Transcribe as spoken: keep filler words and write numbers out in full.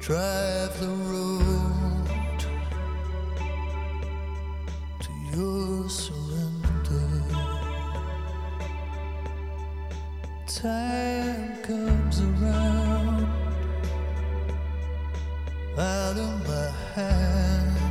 drive the road to your surrender. Time comes around out of my hand.